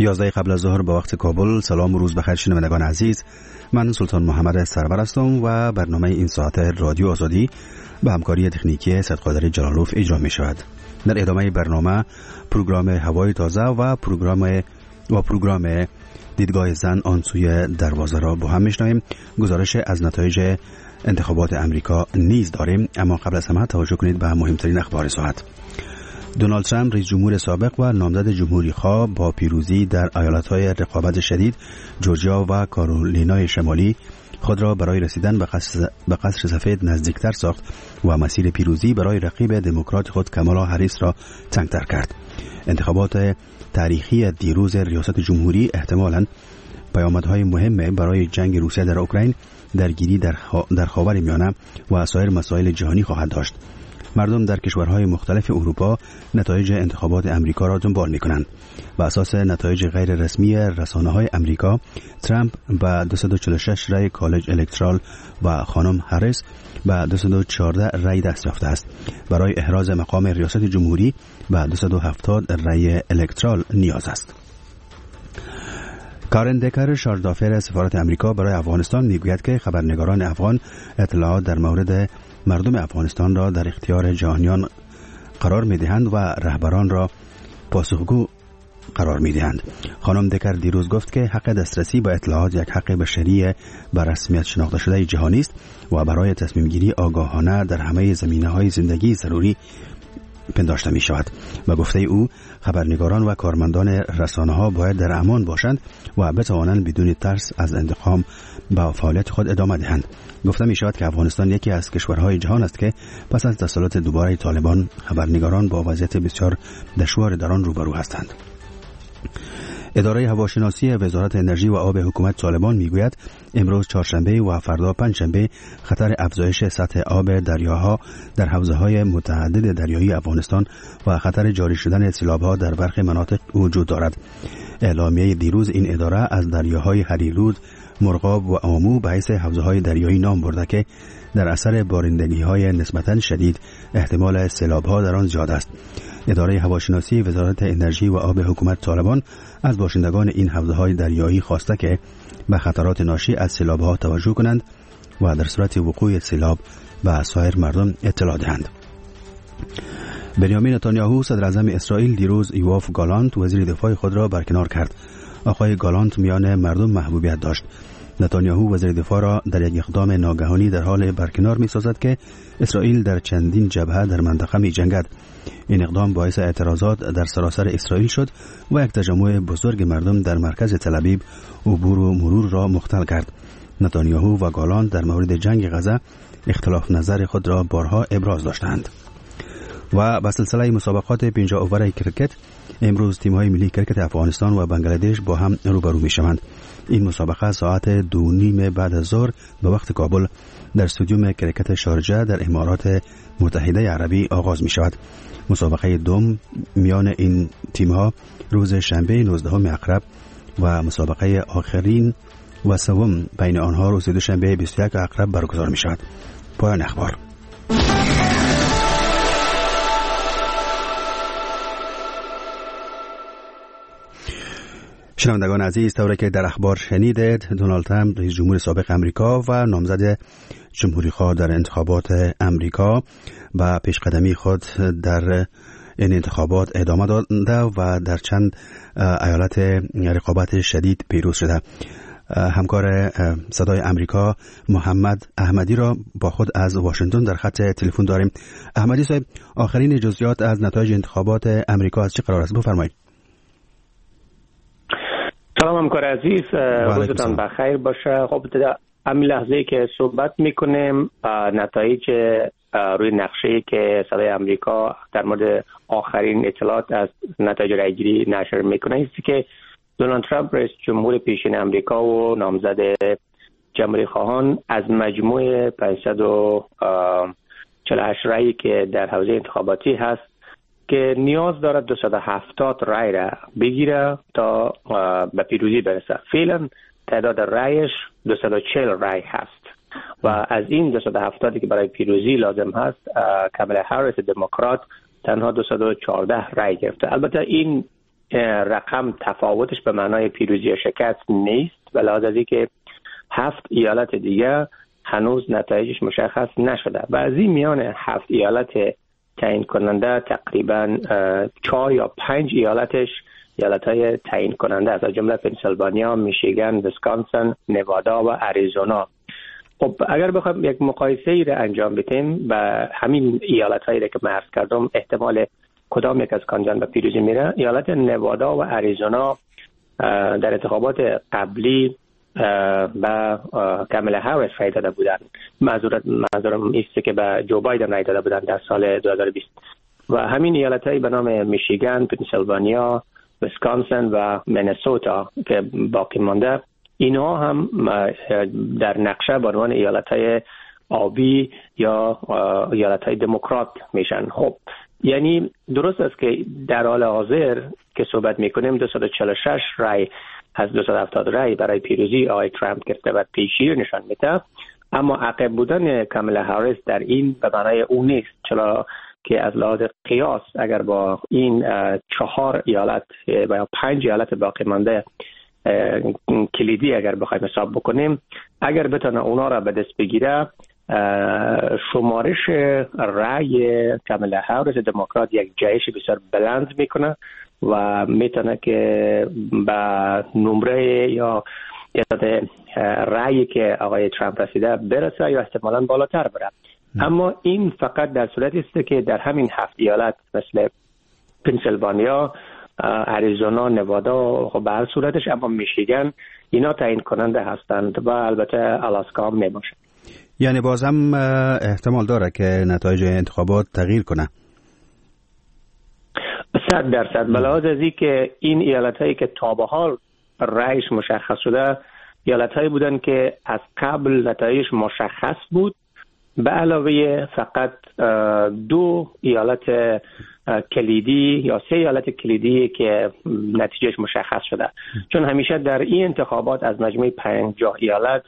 11 قبل از ظهر به وقت کابل. سلام و روز بخیر شنوندگان عزیز. من سلطان محمد سرور هستم و برنامه این ساعت رادیو آزادی به همکاری تکنیکی صدقادر جلالوف اجرا می شود. در ادامه برنامه پروگرام هوای تازه و پروگرام دیدگاه زن آن سوی دروازه را با هم میشنویم. گزارش از نتایج انتخابات امریکا نیز داریم، اما قبل از همه توجه کنید به مهمترین اخبار ساعت. دونالد ترامپ رئیس جمهور سابق و نامزد جمهوری خواه با پیروزی در ایالت‌های رقابت شدید جورجیا و کارولینای شمالی خود را برای رسیدن به قصر سفید نزدیکتر ساخت و مسیر پیروزی برای رقیب دموکرات خود کامالا هریس را تنگ‌تر کرد. انتخابات تاریخی دیروز ریاست جمهوری احتمالاً پیامدهای مهم برای جنگ روسیه در اوکراین، درگیری در خاورمیانه و سایر مسائل جهانی خواهد داشت. مردم در کشورهای مختلف اروپا نتایج انتخابات امریکا را دنبال می‌کنند. بر اساس نتایج غیر رسمی رسانه‌های امریکا، ترامپ با 246 رای کالج الکترال و خانم هریس با 214 رای دست یافته است. برای احراز مقام ریاست جمهوری با 270 رای الکترال نیاز است. کارن دکر شارژدافر سفارت امریکا برای افغانستان میگوید که خبرنگاران افغان اطلاعات در مورد مردم افغانستان را در اختیار جهانیان قرار می‌دهند و رهبران را پاسخگو قرار می‌دهند. خانم دکر دیروز گفت که حق دسترسی به اطلاعات یک حق بشری به رسمیت شناخته شده جهانی است و برای تصمیم گیری آگاهانه در همه زمینه‌های زندگی ضروری پنداشته می شود. و گفته او خبرنگاران و کارمندان رسانه‌ها باید در امان باشند و بتوانند بدون ترس از انتقام به فعالیت خود ادامه دهند. گفته می شود که افغانستان یکی از کشورهای جهان است که پس از تسلط دوباره طالبان خبرنگاران با وضعیت بسیار دشوار در آن روبرو هستند. اداره هواشناسی وزارت انرژی و آب حکومت طالبان میگوید امروز چهارشنبه و فردا پنجشنبه خطر افزایش سطح آب دریاها در حوزه‌های متعدد دریایی افغانستان و خطر جاری شدن سیلاب‌ها در برخی مناطق وجود دارد. اعلامیه دیروز این اداره از دریاهای هریرود، مرغاب و آمو به حیث حوزه‌های دریایی نام برده که در اثر بارندگی‌های نسبتاً شدید احتمال سیلاب‌ها در آن زیاد است. اداره هواشناسی وزارت انرژی و آب حکومت طالبان از باشندگان این حوزه‌های دریایی خواسته که به خطرات ناشی از سیلاب‌ها توجه کنند و در صورت وقوع سیلاب به سایر مردم اطلاع دهند. بنیامین نتانیاهو صدر اعظم اسرائیل دیروز یوآف گالانت وزیر دفاع خود را برکنار کرد. آقای گالانت میان مردم محبوبیت داشت. نتانیاهو وزیر دفاع را در یک اقدام ناگهانی در حال برکنار می‌سازد که اسرائیل در چندین جبهه در منطقه می‌جنگد. این اقدام باعث اعتراضات در سراسر اسرائیل شد و یک تجمع بزرگ مردم در مرکز تل‌آویو عبور و مرور را مختل کرد. نتانیاهو و گالانت در مورد جنگ غزه اختلاف نظر خود را بارها ابراز داشتند. و با سلسله مسابقات 50 اوور کرکت امروز تیم‌های ملی کرکت افغانستان و بنگلادش با هم روبرو می‌شوند. این مسابقه ساعت 2:30 بعد از ظهر به وقت کابل در استادیوم کرکت شارجه در امارات متحده عربی آغاز می‌شود. مسابقه دوم میان این تیم‌ها روز شنبه 19 اکتبر و مسابقه آخرین و سوم بین آنها روز دوشنبه 21 اکتبر برگزار می‌شود. پایان اخبار. شنوندگان عزیز، طوری که در اخبار شنیدید، دونالد ترامپ رئیس جمهور سابق امریکا و نامزد جمهوری خواه در انتخابات امریکا با پیشقدمی خود در این انتخابات ادامه داده و در چند ایالت رقابت شدید پیروز شده. همکار صدای امریکا محمد احمدی را با خود از واشنگتن در خط تلفن داریم. احمدی صاحب، آخرین جزئیات از نتایج انتخابات امریکا از چه قرار است؟ بفرمایید. سلام همکار عزیز، روزتان بخیر باشه. خب در همین لحظه که صحبت میکنیم نتایج روی نقشه که صدای امریکا در مورد آخرین اطلاعات از نتایج رایگیری نشر میکنه است که دونالد ترامپ رئیس جمهور پیشین امریکا و نامزد جمهوری خواهان از مجموع 548 رایی که در حوزه انتخاباتی هست که نیاز دارد 270 رای را بگیره تا به پیروزی برسه. فعلا تعداد رایش 240 رای هست و از این 270 که برای پیروزی لازم هست کامالا هریس دموکرات تنها 214 رای گرفته. البته این رقم تفاوتش به معنای پیروزی یا شکست نیست، ولی از اینکه 7 ایالت دیگه هنوز نتایجش مشخص نشده و از این میان 7 ایالت تعیین کننده تقریبا 4 یا 5 ایالتش ایالت‌های تعیین کننده است، از جمله پنسیلوانیا، میشیگان، ویسکانسن، نوادا و اریزونا. خب اگر بخوایم یک مقایسه‌ای را انجام بدیم و همین ایالت‌هایی را که من عرض کردم احتمال کدام یک از کاندیدان به پیروزی میره، ایالت نوادا و اریزونا در انتخابات قبلی به کاملا هریس رای داده بودن. منظورم ایست که به جو بایدن رای داده بودن در سال 2020 و همین ایالت‌هایی به نام میشیگان، پنسیلوانیا، ویسکانسن و مینسوتا که باقی مانده، اینها هم در نقشه به عنوان ایالت‌های آبی یا ایالت‌های دموکرات میشن. خب یعنی درست است که در حال حاضر که صحبت میکنیم 246 رای از 270 رای برای پیروزی آقای ترامپ گرفته و پیشی نشان میده، اما عقب بودن کاملا هریس در این به معنای اون نیست، چرا که از لحاظ قیاس اگر با این 4 ایالت و یا 5 ایالت باقی مانده کلیدی اگر بخوایم حساب بکنیم، اگر بتونه اونا را به دست بگیره، شمارش رای کاملا هریس دموکرات یک جایش بسیار بلند میکنه و میتونه که به نمره یا رأیی که آقای ترامپ رسیده برسه یا احتمالاً بالاتر بره. اما این فقط در صورتی است که در همین 7 ایالت مثل پنسیلوانیا، اریزونا، نوادا و به هر صورتش، اما میشیگان، اینا تعیین کننده هستند و البته آلاسکا هم میباشه. یعنی باز هم احتمال داره که نتایج انتخابات تغییر کنه. 100% بلحاظ از این که این ایالت هایی که تا به حال رأیش مشخص شده ایالت هایی بودن که از قبل نتایجش مشخص بود، به علاوه فقط 2 ایالت کلیدی یا 3 ایالت کلیدی که نتیجهش مشخص شده. چون همیشه در این انتخابات از مجموع 50 ایالت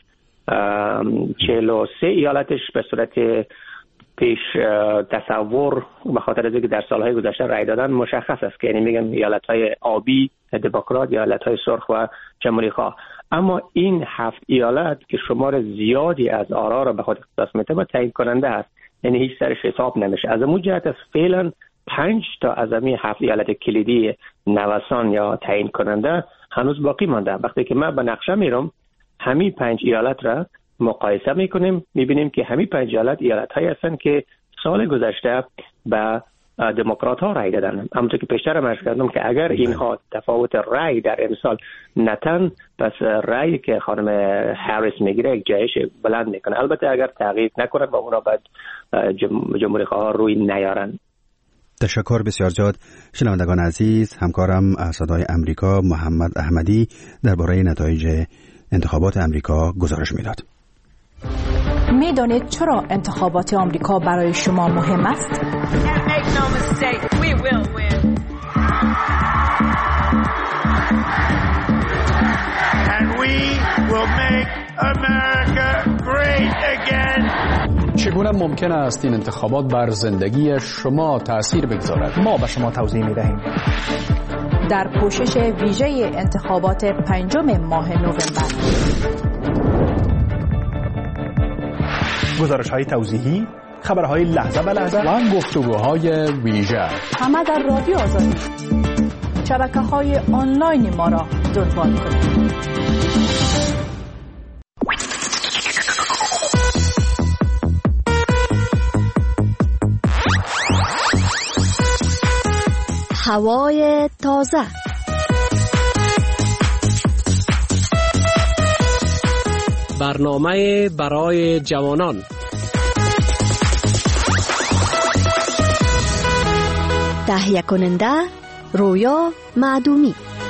43 ایالتش به صورت پیش تصور به خاطر از اینکه در سالهای گذشته رای دادن مشخص است که یعنی میگن ایالت‌های آبی دموکرات یا ایالت‌های سرخ و جمهوری خواه. اما این 7 ایالت که شمار زیادی از آرا را به خود اختصاص میده و تعیین کننده است، یعنی هیچ سرش حساب نمیشه. از اون جهت است فعلا 5 تا از همین 7 ایالت کلیدی نوسان یا تعیین کننده هنوز باقی مانده. وقتی که من به نقشه میرم همین 5 ایالت را مقایسه میکنیم، میبینیم که همین 5 ایالت هایی هستن که سال گذشته به دموکرات ها رای دادن. همونطور که پیشتر هم عرض کردم که اگر اینها تفاوت رای در امسال نتن، پس رای که خانم هریس میگیره یک جایش بلند میکنه. البته اگر تغییر نکنن و اونا بعد جمهوری خواه روی نیارن. تشکر بسیار زیاد. شنوندگان عزیز، همکارم صدای امریکا محمد احمدی درباره نتایج انتخابات امریکا گزارش میداد. میدانید چرا انتخابات آمریکا برای شما مهم است؟ چگونه ممکن است این انتخابات بر زندگی شما تأثیر بگذارد؟ ما به شما توضیح می‌دهیم. در پوشش ویژه انتخابات 5 ماه نوامبر، گزارش‌های توضیحی، خبرهای لحظه به لحظه و گفتگوهای ویژه، همه در رادیو آزادی. شبکه‌های آنلاین ما را دنبال کنید. هوای تازه، برنامه برای جوانان، تهیه کننده رویا معدومی.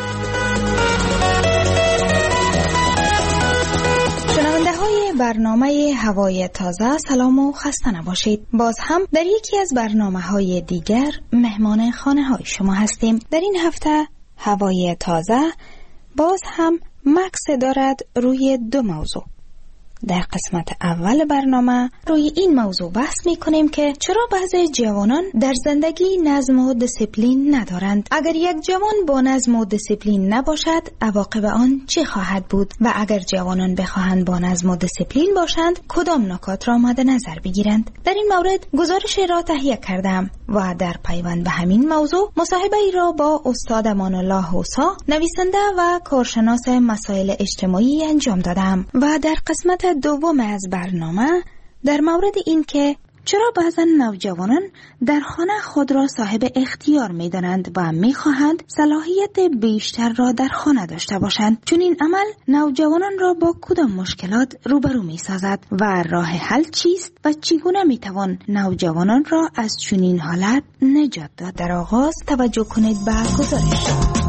شنونده های برنامه هوای تازه، سلام و خسته نباشید. باز هم در یکی از برنامه های دیگر مهمان خانه های شما هستیم. در این هفته هوای تازه باز هم مکس دارد روی 2 موضوع. در قسمت اول برنامه روی این موضوع بحث می کنیم که چرا بعضی جوانان در زندگی نظم و دیسیپلین ندارند. اگر یک جوان با نظم و دیسیپلین نباشد عواقب آن چه خواهد بود و اگر جوانان بخواهند با نظم و دیسیپلین باشند کدام نکات را مد نظر بگیرند. در این مورد گزارش را تهیه کردم و در پیوند به همین موضوع مصاحبه ای را با استاد امان الله حوسا نویسنده و کارشناس مسائل اجتماعی انجام دادم و در قسمت دوم از برنامه در مورد این که چرا بعضا نوجوانان در خانه خود را صاحب اختیار می دانند و می خواهند صلاحیت بیشتر را در خانه داشته باشند، چون این عمل نوجوانان را با کدام مشکلات روبرو می سازد و راه حل چیست و چگونه می توان نوجوانان را از چنین حالت نجات داد. در آغاز توجه کنید به گزارش.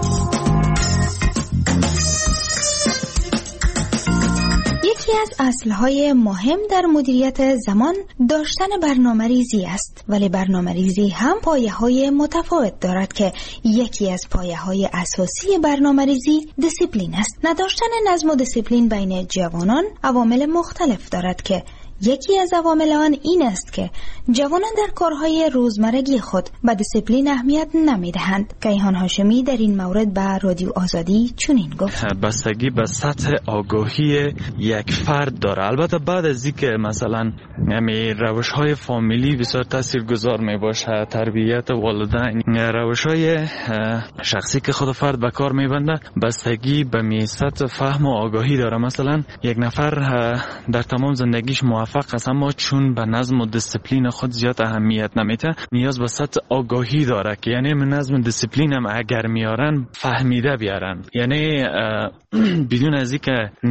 یکی از اصلهای مهم در مدیریت زمان داشتن برنامه‌ریزی است، ولی برنامه‌ریزی هم پایه‌های متفاوت دارد که یکی از پایه‌های اساسی برنامه‌ریزی دیسیپلین است. نداشتن نظم و دیسیپلین بین جوانان عوامل مختلف دارد که یکی از عوامل آن این است که جوانان در کارهای روزمرگی خود به دیسیپلین اهمیت نمیدهند. کیهان هاشمی در این مورد به رادیو آزادی چنین گفت: بستگی به سطح آگاهی یک فرد داره. البته بعد از اینکه مثلا روش‌های فامیلی بسیار تاثیرگذار میباشه، تربیت والدین، روش‌های شخصی که خود فرد به کار میبنده، بستگی به سطح فهم و آگاهی داره. مثلا یک نفر در تمام زندگیش موفق است اما چون به نظم و دیسیپلین خود زیاد اهمیت نمیده، نیاز به سطح آگاهی داره که یعنی نظم و دیسیپلین هم اگر میارن فهمیده بیارن، یعنی بدون از اینکه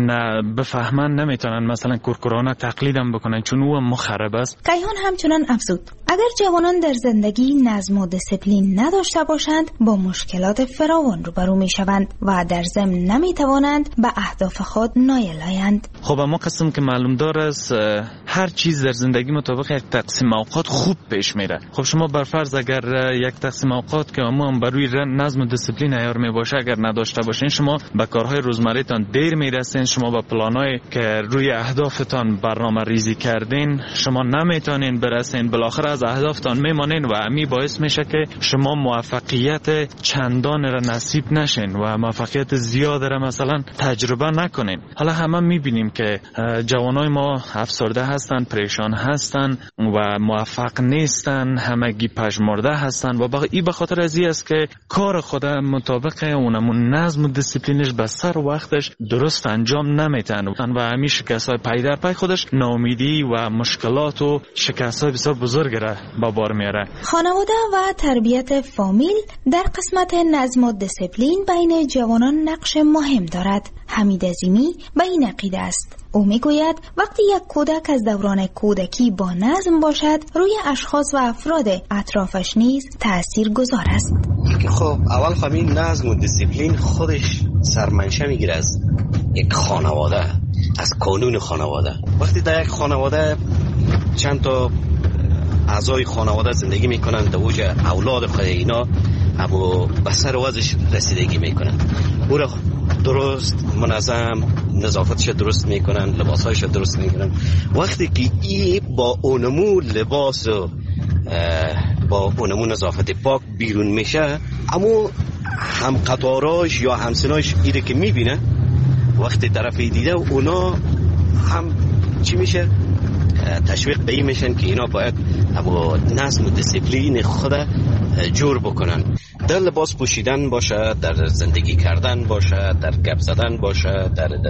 بفهمن نمیتونن مثلا کورکورانه تقلیدم بکنن چون او مخرب است. کیهان همچنان افزود: اگر جوانان در زندگی نظم و دیسیپلین نداشته باشند با مشکلات فراوان روبرو میشوند و در ضمن نمیتوانند به اهداف خود نایل آیند. خب اما قسم که معلوم دار است هر چیز در زندگی مطابق یک تقسیم اوقات خوب پیش میره. خب شما بر فرض اگر یک تقسیم اوقات که هم بروی نظم و دیسیپلین عیار میباشه اگر نداشته باشین، شما به کارهای روزمره‌تان دیر میرسین، شما به پلانایی که روی اهدافتان برنامه ریزی کردین شما نمیتونین برسین، بالاخره از اهدافتان میمانین و امی باعث میشه که شما موفقیت چندان را نصیب نشین و موفقیت زیاد را مثلا تجربه نکنین. حالا همه میبینیم که جوانای ما افسرده هستن، پریشان هستن و موفق نیستن، همگی پژمرده هستن و این به خاطر از این است که کار خود مطابق اونمون نظم و دیسیپلینش به سر وقتش درست انجام نمیتن و همین شکست‌های پی در پی خودش ناامیدی و مشکلات و شکست‌های بسیار بزرگ را به بار میاره. خانواده و تربیت فامیل در قسمت نظم و دیسیپلین بین جوانان نقش مهم دارد. حمید عظیمی به این عقیده است. او میگوید وقتی یک کودک از دوران کودکی با نظم باشد روی اشخاص و افراد اطرافش نیز تأثیر گذار است. خب اول همین نظم و دیسیپلین خودش سرمنشه میگیره از یک خانواده، از قانون خانواده. وقتی در یک خانواده چند تا اعضای خانواده زندگی میکنن، در اوج اولاد خود اینا ابو به سر وضعش رسیدگی میکنن، او را درست منظم نظافتش درست میکنن، لباسایش درست میکنن. وقتی که ای با اونمو لباس و با اونمو نظافت پاک بیرون میشه، اما هم قطاراش یا همسناش ایره که میبینه وقتی طرفی دیده اونا هم چی میشه؟ تشویق به این میشن که اینا باید اما نظم و دیسیپلین خود جور بکنن. در لباس پوشیدن باشه، در زندگی کردن باشه، در گپ زدن باشه،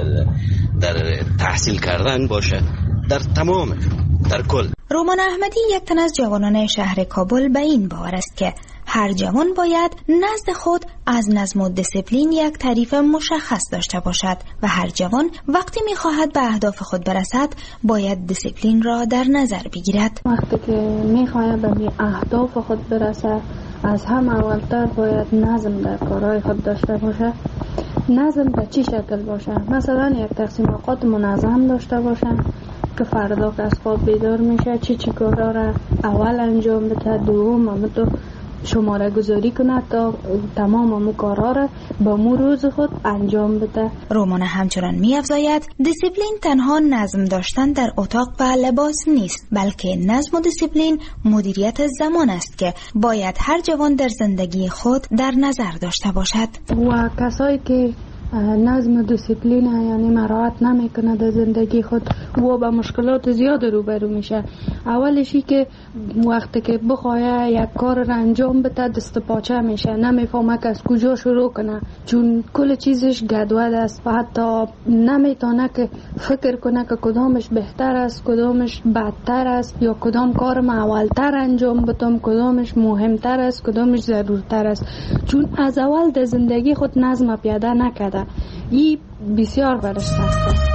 در تحصیل کردن باشه، در تمام، در کل. رومان احمدی یک تن از جوانان شهر کابل به این باور است که هر جوان باید نزد خود از نظم و دیسیپلین یک تعریف مشخص داشته باشد و هر جوان وقتی می‌خواهد به اهداف خود برسد باید دیسیپلین را در نظر بگیرد. وقتی که می‌خواهد به اهداف خود برسد از هم اولتر باید نظم در کارهای خود داشته باشه. نظم به چی شکل باشه؟ مثلا یک تقسیم اوقات منظم داشته باشه که فردا که از خواب بیدار میشه چی کارا را اول انجام بده، دوم هم تو شماره گذاری کنه تا تمام کارها را با مو روز خود انجام بده. رومانا همچنان می‌افزاید دیسیپلین تنها نظم داشتن در اتاق و لباس نیست، بلکه نظم و دیسیپلین مدیریت زمان است که باید هر جوان در زندگی خود در نظر داشته باشد. و کسایی که نظم و دیسیپلین یعنی مراعات نمیکنه در زندگی خود و با مشکلات زیاد روبرو میشه. اولشی که وقتی که بخواه یک کار را انجام بده دست پاچه میشه، نمیفهمه که از کجا شروع کنه، چون کل چیزش گدود است و حتی نمیتونه که فکر کنه که کدامش بهتر است، کدامش بدتر است، یا کدام کار ما اولتر انجام بدم، کدامش مهمتر است، کدامش ضرورتر است، چون از اول در زندگی خود نظم پیاده نکرده. این بسیار برش سخت است.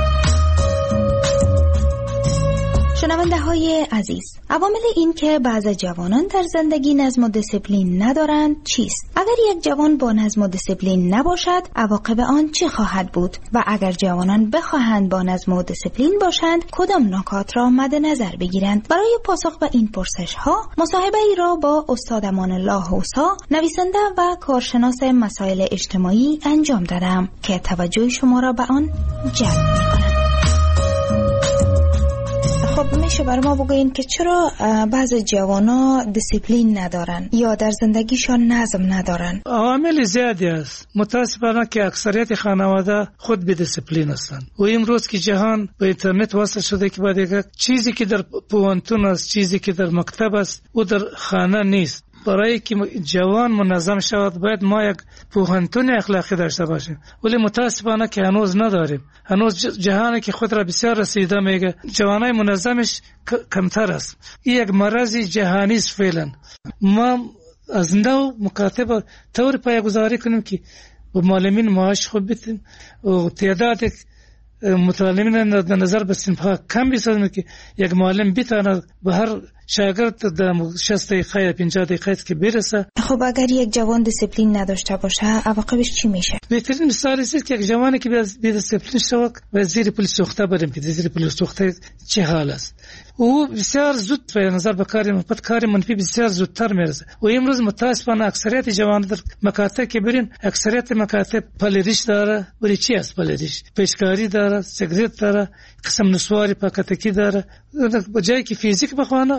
شنونده های عزیز، عوامل این که بعض جوانان در زندگی نظم و دیسیپلین ندارند چیست؟ اگر یک جوان با نظم و دیسیپلین نباشد عواقب آن چه خواهد بود؟ و اگر جوانان بخواهند با نظم و دیسیپلین باشند کدام نکات را مد نظر بگیرند؟ برای پاسخ به این پرسش ها مصاحبه ای را با استاد امان الله حوسا، نویسنده و کارشناس مسائل اجتماعی انجام دادم که توجه شما را به آن جلب می‌کند. خب میشه برای ما بگوین که چرا بعض جوانا دیسیپلین ندارن یا در زندگیشان نظم ندارن؟ عوامل زیادی است. متاسفانه که اکثریت خانواده خود بی دیسیپلین هستند و امروز که جهان به اینترنت وصل شده که بعد یک چیزی که در پوانتون است، چیزی که در مکتب است و در خانه نیست. برای که جوان منظم شود باید ما یک پوهنتون اخلاقی داشته باشیم، ولی متاسفانه که هنوز نداریم. هنوز جهانی که خود را بسیار رسیده میگه جوانای منظمش کمتر است. این یک مرض جهانی است فعلا. ما از نو مکاتب طور پایه‌گذاری کنیم که با معلمین معاش خوب بدیم و تعداد متعلمین در نظر به صنف‌ها کم بسازیم که یک معلم بتواند به هر شاگرد در 60 دقیقه یا 50 دقیقه که برسه. خب اگر یک جوان دیسیپلین نداشته باشه عواقبش چی میشه؟ بهترین مثال است که یک جوانی که بی دیسیپلین شود و زیر پل سوخته بریم که زیر پل سوخته چه حال است. او بسیار زود به نظر به کار منفی بسیار زودتر میرسه. و امروز متاسفانه اکثریت جوانان در مکاتب که برین اکثریت مکاتب پلریش داره. ولی چی است پلریش؟ پیشکاری داره، سیگریت داره، قسم نسواری پاکتکی داره. بجای که فیزیک بخوانه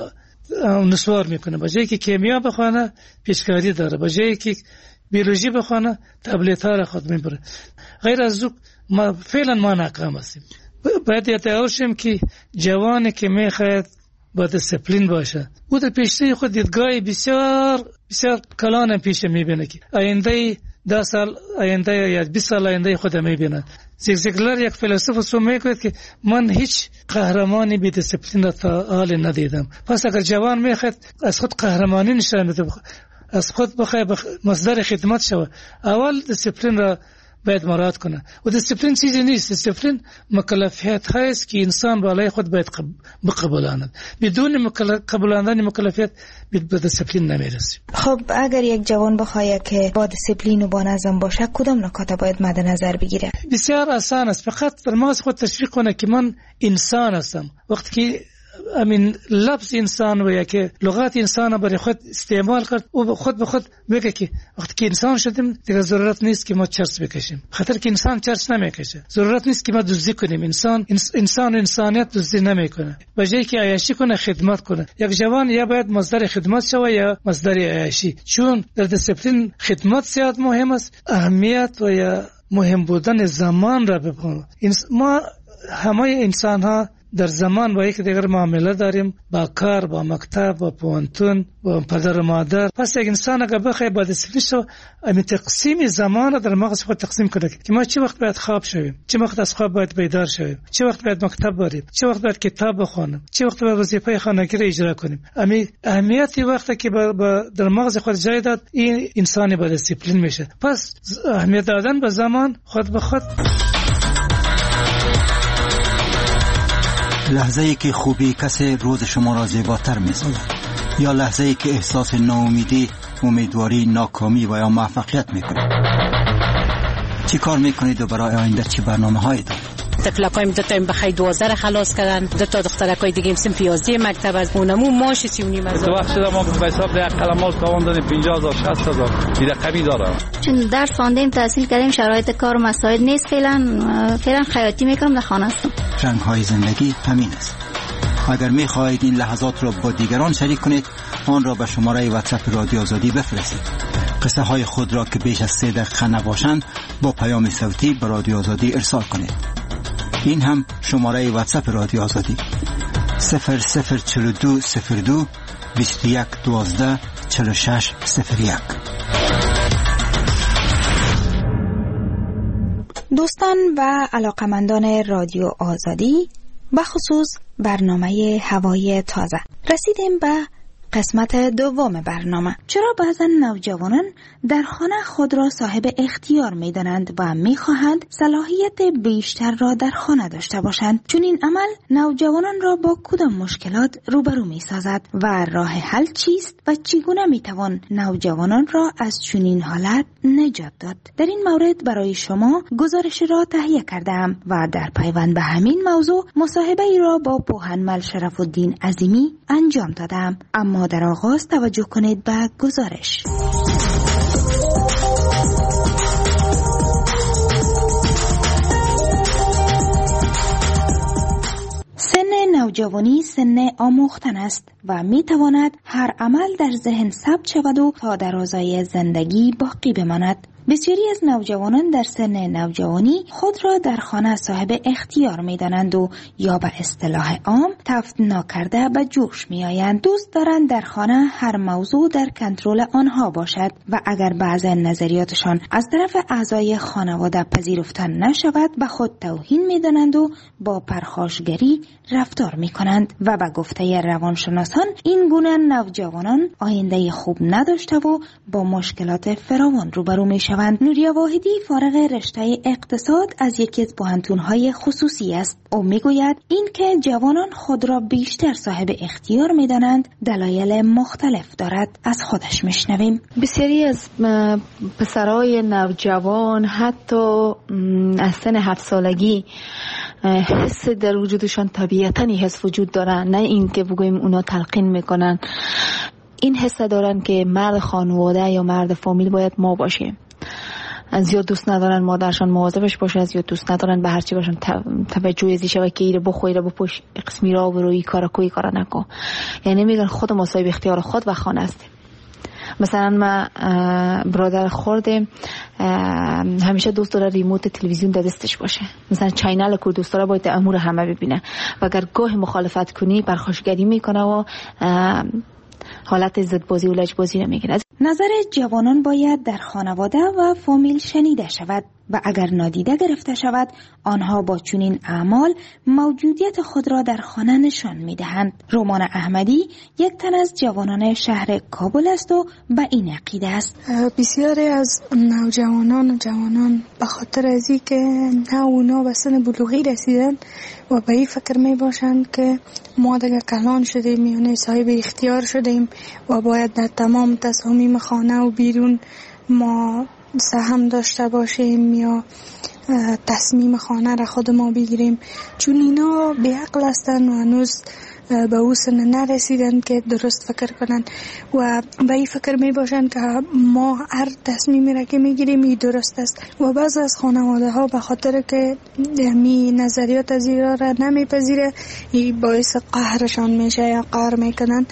نسوار میکنه، بجای که کیمیا بخوانه پیشکاری داره، بجای که بیولوژی بخوانه تبلیت ها را خود میبره. غیر از او فعلا ما ناکام هستیم. باید یاد شیم که جوانی که میخواهد با دیسیپلین باشه او در پیشروی خود دیدگاهی بسیار بسیار کلان پیش میبینه که آینده 10 سال آینده یا 20 سال آینده خود میبینه. زیگزیگلر یک فیلسوف میگه که من هیچ قهرمانی بی دیسیپلین تا حال ندیدم. پس اگر جوان میخواد از خود قهرمانی نشان بده، از خود بخواد مصدر خدمت شوه، اول دیسیپلین را باید مراعات کنه. و دیسیپلین چیزی نیست. دیسیپلین مکلفیت هست که انسان بالای خود باید بقبولاند. بدون قبولاندن مکلفیت به دیسیپلین نمیرسه. خب اگر یک جوان بخواد که با دیسیپلین و با نظم باشه کدام نکات باید مد نظر بگیره؟ بسیار آسان است. فقط در مغز خود تشویق کنه که من انسان هستم. وقتی که امین لفظ انسان و یا که لغت انسان برای خود استعمال کرد و خود به خود میگه که وقتی که انسان شدیم دیگه ضرورت نیست که ما چرس بکشیم، خاطر که انسان چرس نمیکشه. ضرورت نیست که ما دزدی کنیم. انسان انسانیت دزدی نمیکنه. بجای که عیاشی کنه خدمت کنه. یک جوان یا باید مصدر خدمت شوه یا مصدر عیاشی، چون در دیسیپلین خدمت زیاد مهم است. اهمیت و یا مهم بودن زمان را ببینیم. ما همه انسان ها در زمان با یک دیگر معامله داریم، با کار، با مکتب، با پوانتون، با پدر و مادر. پس یک انسان اگر بخواد با دیسیپلین شو امی تقسیم زمان در مغز خود تقسیم کنه که ما چه وقت باید خواب شویم، چه وقت از خواب باید بیدار شویم، چه وقت باید مکتب بریم، چه وقت باید کتاب بخونیم، چه وقت باید وظیفه خانگی را اجرا کنیم. امی اهمیتی وقتی که در مغز خود جای داد این انسانی با دیسیپلین میشه. پس اهمیت دادن به زمان خود به خود. لحظه‌ای که خوبی کسی روز شما را زیباتر می‌سازد، یا لحظه‌ای که احساس ناامیدی، امیدواری، ناکامی و یا موفقیت می‌کنید. چی کار می‌کنید و برای آینده چه برنامه‌هایی دارید؟ تفلکایم 2 تایم بخای 12 خلاص کردن. 2 تا دخترکای دیگه صنف 11 مکتب از اونمو ماش 39 هزار. تو وقت ما به حساب یک قلماس تاوان دادیم 50000 60000 دیگه کمی داره. چون درس خواندیم تحصیل کردیم شرایط کار و مساعد نیست فعلا خیاطی میکنم در خانه هستم. رنگ‌های زندگی همین است. اگر می‌خواهید این لحظات را با دیگران شریک کنید آن را به شماره واتساپ رادیو آزادی بفرستید. قصه های خود را که بیش از 3 دقیقه نباشند با پیام صوتی به رادیو آزادی ارسال کنید. این هم شماره واتساپ رادیو آزادی 004202 2112 4601. دوستان و علاقمندان رادیو آزادی، بخصوص برنامه هوای تازه، رسیدیم به قسمت دوم برنامه. چرا بعضا نوجوانان در خانه خود را صاحب اختیار می دانند و می خواهند صلاحیت بیشتر را در خانه داشته باشند؟ چون این عمل نوجوانان را با کدام مشکلات روبرو می سازد و راه حل چیست و چگونه می توان نوجوانان را از چنین حالت نجات داد؟ در این مورد برای شما گزارش را تهیه کردم و در پیوند به همین موضوع مصاحبه ای را با پوهنمل شرف الدین عظیمی انجام دادم. اما در آغاز توجه کنید به گزارش. سن نوجوانی سن آموختن است و می تواند هر عمل در ذهن ثبت شود و تا درازای زندگی باقی بماند. بسیاری از نوجوانان در سن نوجوانی خود را در خانه صاحب اختیار می دانند و یا به اصطلاح عام تفت ناکرده به جوش می آیند. دوست دارند در خانه هر موضوع در کنترل آنها باشد و اگر بعض نظریاتشان از طرف اعضای خانواده پذیرفته نشود به خود توهین می دانند و با پرخاشگری رفتار می کنند و به گفته روانشناسان این گونه نوجوانان آینده خوب نداشته و با مشکلات فراوان روبرو می شوند. نوریا واحدی فارغ رشته اقتصاد از یکی از پوهنتون‌های خصوصی است. او میگوید این که جوانان خود را بیشتر صاحب اختیار می‌دانند دلایل مختلف دارد. از خودش میشنویم. بسیاری از پسرای نوجوان حتی از سن 7 سالگی حس در وجودشان طبیعتاً حس وجود دارن، نه این که بگویم اونا تلقین میکنن. این حس دارن که مرد خانواده یا مرد فامیل باید ما باشیم. از زیاد دوست ندارن مادرشان مواظبش باشه، از زیاد دوست ندارن به هر چی باشن توجه ازی شوه که ایره بخو ایره بپوش قسمی را بروی کارا کوی کارا نکن. یعنی میگن خود ما صاحب اختیار خود و خانه هستیم. مثلا ما برادر خورده همیشه دوست داره ریموت تلویزیون در دستش باشه، مثلا چینل کو دوست داره باید امور همه ببینه و اگر گاه مخالفت کنی پرخاشگری میکنه و حالت ضدبازی و لجبازی نمیگیره. نظر جوانان باید در خانواده و فامیل شنیده شود و اگر نادیده گرفته شود آنها با چنین اعمال موجودیت خود را در خانه نشان میدهند. رومان احمدی یک تن از جوانان شهر کابل است و به این عقیده است. بسیاری از نوجوانان و جوانان به خاطر از اینکه نه اونا به سن بلوغی رسیدن و به این فکر می باشند که ما دیگه کلان شدیم، یعنی صاحب اختیار شدیم و باید در تمام تصامیم خانه و بیرون ما سهم داشته باشیم یا تصمیم خانه را خود ما بگیریم، چون اینا بی عقل هستن و هنوز به او سن نرسیدن که درست فکر کنن و به این فکر می باشن که ما هر تصمیمی را که می گیریم این درست است و بعض از خانواده ها به خاطر که می نظریات از این را نمی پذیره این باعث قهرشان میشه یا قهر میکنن.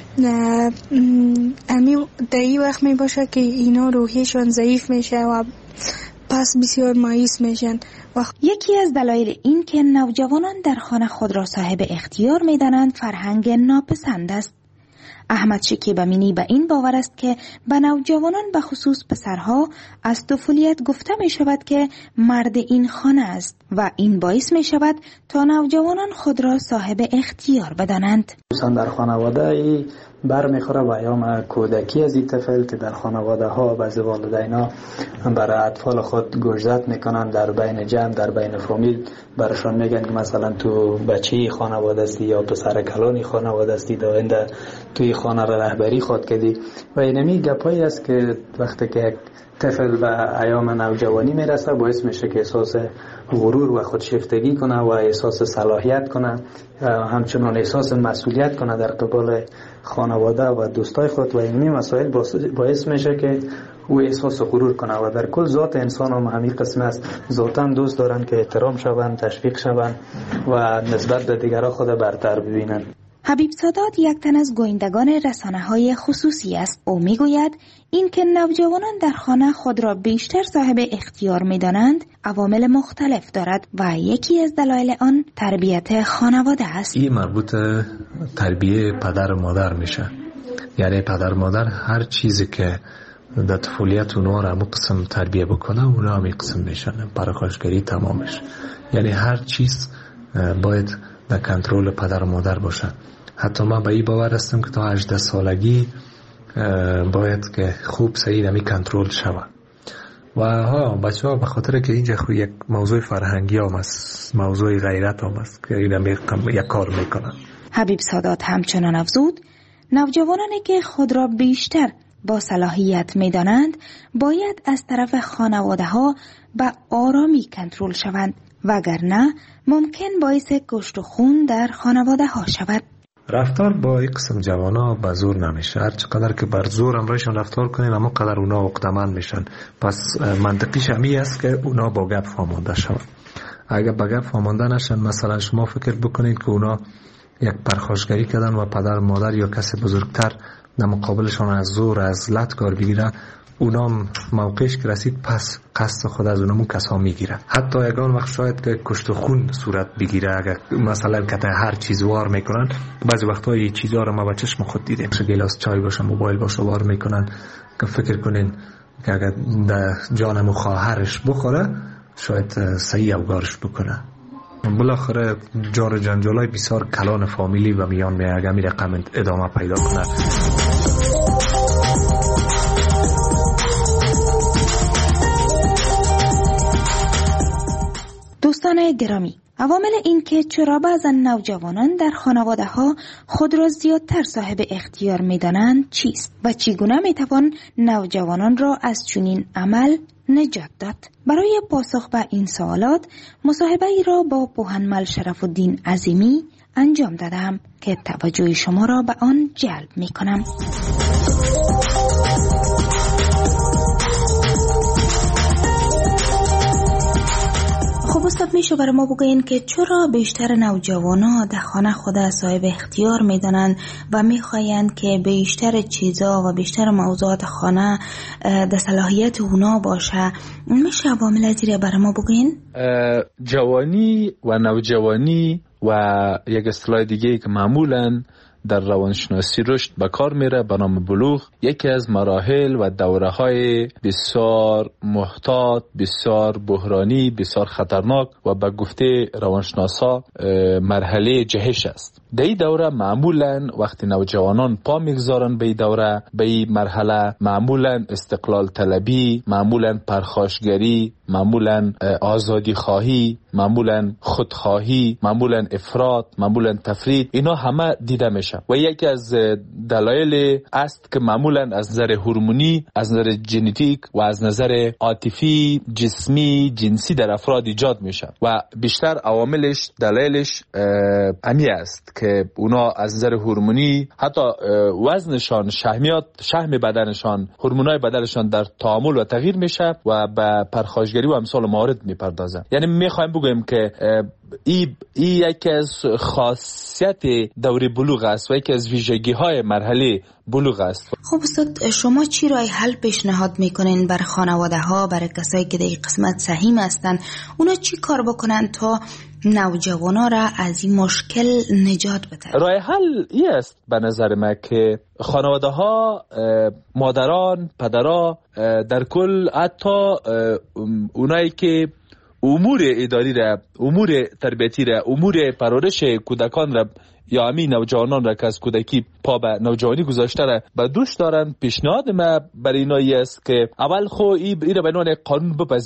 در این وقت می باشه که اینا روحیشان ضعیف میشه و پس بسیار مایوس میشن. یکی از دلایل این که نوجوانان در خانه خود را صاحب اختیار میدانند فرهنگ ناپسند است. احمد شکیب امینی به این باور است که به نوجوانان به خصوص پسرها از طفولیت گفته می شود که مرد این خانه است و این باعث می شود تا نوجوانان خود را صاحب اختیار بدانند. در خانواده برمیخوره و ایام کودکی از این طفل که در خانواده ها بعضی والدینا برای اطفال خود گوشزد میکنن، در بین جمع در بین فامیل برشان میگن که مثلا تو بچه خانواده هستی یا پسر کلانی خانواده هستی، داینده توی خانه را رهبری خود کردی و اینمی گپایی است که وقتی که طفل به ایام نوجوانی میرسه، باعث میشه که احساس غرور و خودشیفتگی کنه و احساس صلاحیت کنه، همچنان احساس مسئولیت کنه در قبال خانواده و دوستای خود و این مسائل باعث میشه که او احساس غرور کنه و در کل ذات انسان هم همین قسم است. ذاتاً دوست دارن که احترام شوند، تشویق شوند و نسبت به دیگران خود برتر ببینن. حبیب سادات یک تن از گویندگان رسانه‌های خصوصی است. او میگوید این که نوجوانان در خانه خود را بیشتر صاحب اختیار می‌دانند عوامل مختلف دارد و یکی از دلایل آن تربیت خانواده است. این مربوط تربیت پدر و مادر میشه. یعنی پدر و مادر هر چیزی که در طفولیت اونها را همون قسم تربیه بکنه اونا همین قسم میشن، پرخاشگری تمامش. یعنی هر چیز باید در کنترل پدر و مادر باشه. حتی من به این باور هستم که تا 18 سالگی باید که خوب صحیح نمی کنترل شود. و بچه ها به خاطر که اینجا یک موضوع فرهنگی هم است، موضوع غیرت هم است که این یک کار میکنن. حبیب سادات همچنان افزود نوجوانانی که خود را بیشتر با صلاحیت می‌دانند باید از طرف خانواده ها به آرامی کنترل شوند وگرنه ممکن باعث کشت و خون در خانواده ها شود. رفتار با این قسم جوانا به زور نمیشه. هر چقدر که بر زور امرایشان رفتار کنین اما قدر اونا عقده‌مند میشن. پس منطقیش همی است که اونا با گپ فامانده شون. اگر با گپ فامانده نشن، مثلا شما فکر بکنید که اونا یک پرخاشگری کردن و پدر مادر یا کسی بزرگتر در مقابلشان از زور از لط کار بگیره، اونام موقعش که رسید پس قصد خود از اونمون کسا میگیره. حتی یگان وقت شاید که کشت و خون صورت بگیره اگر مثلا که هر چیز وار میکنن. بعضی وقتا یه چیزا رو ما با چشم خود دیدیم، گلاس چای باشه، موبایل باشه وار میکنن که فکر کنین که اگر در جانم و خواهرش بخوره شاید صحیح اوگارش بکنه. بالاخره جار جنجالای بسیار کلان فامیلی و میان میاگه می رقم ادامه پیدا کنه. دوستان گرامی، عوامل این که چرا بعضا نوجوانان در خانواده ها خود را زیادتر صاحب اختیار می دانند چیست و چگونه می توان نوجوانان را از چنین عمل نجات داد؟ برای پاسخ به این سوالات مصاحبه ای را با پوهنمل شرف الدین عظیمی انجام دادم که توجه شما را به آن جلب می کنم. خب استاد میشه برای ما بگوین که چرا بیشتر نوجوانا در خانه خود صاحب اختیار میدانند و میخواین که بیشتر چیزا و بیشتر موضوعات خانه در صلاحیت اونا باشه؟ میشه عوامل زیر برای ما بگوین؟ جوانی و نوجوانی و یک اصطلاح دیگه که معمولاً در روانشناسی رشد به کار میره به نام بلوغ، یکی از مراحل و دوره‌های بسیار محتاط، بسیار بحرانی، بسیار خطرناک و به گفته روانشناسا مرحله جهش است. در این دوره معمولاً وقتی نوجوانان پا میگذارن به این دوره، به این مرحله، معمولاً استقلال طلبی، معمولاً پرخاشگری، معمولاً آزادی خواهی، معمولاً خودخواهی، معمولاً افراط، معمولاً تفرید، اینا همه دیده میشه و یکی از دلایل است که معمولاً از نظر هورمونی، از نظر ژنتیک و از نظر عاطفی، جسمی، جنسی در افراد ایجاد میشه و بیشتر عواملش، دلایلش امی است که اونا از نظر هورمونی حتی وزنشان، شحم بدنشان، هورمونای بدنشان در تعامل و تغییر میشه و به پرخاشگری و امثال موارد میپردازن. یعنی میخوایم بگویم که این یکی از خاصیت دوره بلوغ است و یکی از ویژگی های مرحله بلوغ است. خب استاد، شما چی راه حل پیشنهاد میکنین برای خانواده ها، برای کسایی که در این قسمت سهیم هستن؟ اونا چی کار بکنن تا نوجوانا را از این مشکل نجات بدن؟ راه حل این است به نظر من که خانواده ها، مادران، پدرها، در کل حتی اونایی که امور اداری را، امور تربیتی را، امور پرورش کودکان را یا همین نوجوانان را که از کودکی پا به نوجوانی گذاشته را به دوش دارن، پیشنهاد ما برای اینایی است که اول خو این را به عنوان قانون بپذیره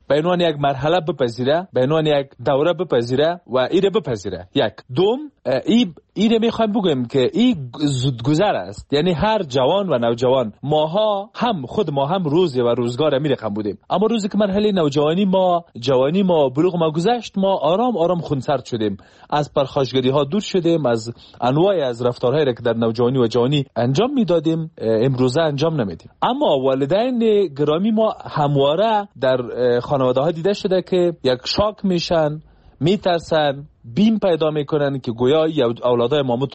به عنوان یک مرحله بپذیره، به عنوان یک دوره بپذیره و ایره بپذیره. یک دوم ایره میخوایم بگویم که این زودگذر است، یعنی هر جوان و نوجوان خود ما هم روزی و روزگار می رقم بودیم، اما روزی که مرحله جوانی ما بلوغ ما گذشت، ما آرام آرام خونسرد شدیم، از پرخاشگری ها دور شدیم، از انواع از رفتارهایی را که در نوجوانی و جوانی انجام میدادیم امروزه انجام نمیدیم. اما والدین گرامی ما همواره در خانواده ها دیده شده که یک شاک میشن، میترسن، بیم پیدا میکنن که گویا اولادای ما